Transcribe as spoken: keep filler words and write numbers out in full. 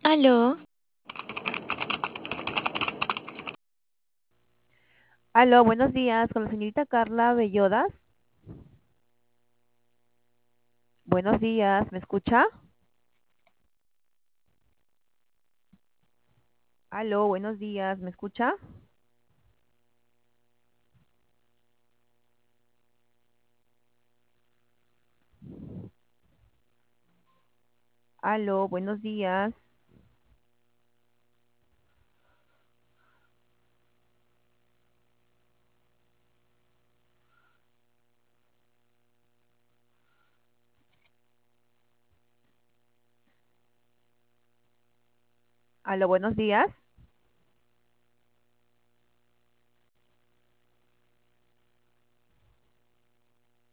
Aló, Aló, buenos días, con la señorita Carla Bellodas. Buenos días, ¿me escucha? Aló, buenos días, ¿me escucha? Aló, buenos días. Aló, buenos días.